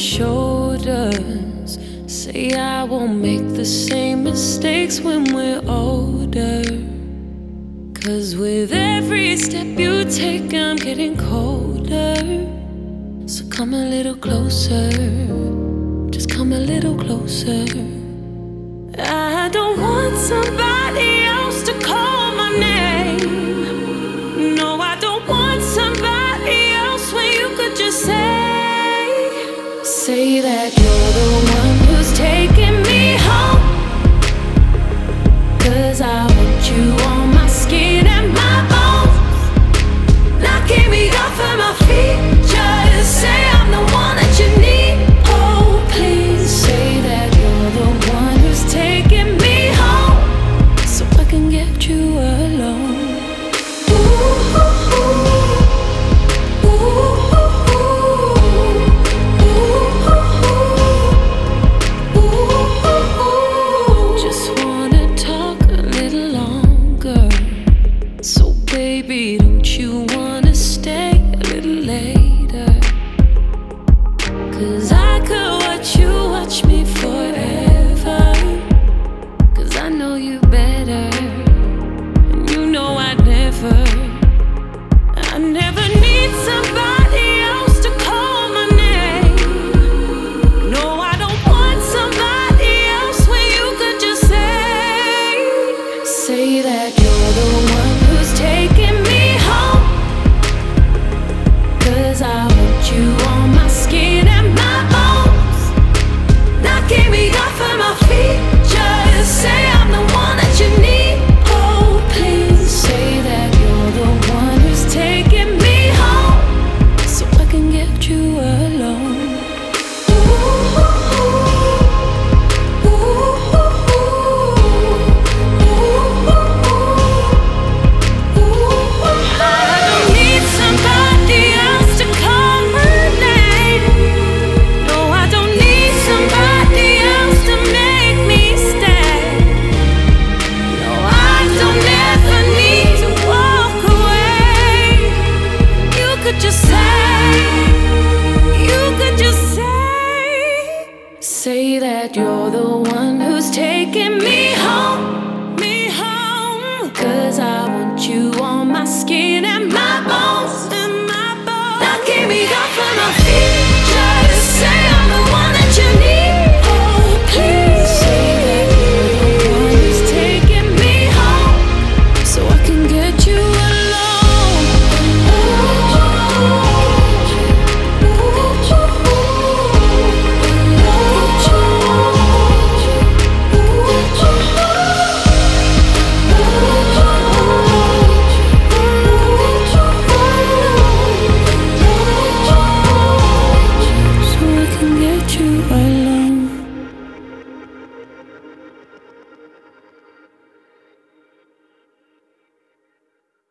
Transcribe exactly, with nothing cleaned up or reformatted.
shoulders. Say I won't make the same mistakes when we're older. Cause with every step you take, I'm getting colder. So come a little closer, just come a little closer. I don't want somebody else to call my name. No, I don't want somebody else when you could just say, say that you're the one who's taking me home. Cause I want you on my skin and my bones, knocking me off of my feet. Just say I'm the one that you need. Oh, please say that you're the one who's taking me home, so I can get you alone. Ooh, ooh, ooh, ooh, ooh, ooh, ooh. Just wanna talk a little longer. So baby, don't you wanna stay a little later? Cause I could watch you watch me forever. Cause I know you better, and you know I never, I never need somebody else to call my name. No, I don't want somebody else when you could just say, say that you're the one who's taking me home. Cause I want you on my skin and my bones, knocking me off of my feet. Just say I'm the one that you need. Oh, please say that you're the one who's taking me home, so I can get you alone. Ooh, ooh, ooh, ooh, ooh. I don't need somebody else to call my name. No, I don't need somebody else to make me stay. No, I don't ever need to walk away. You could just say, you could just say, say that you're the one who's taking me home, me home. Cause I want you on my skin and my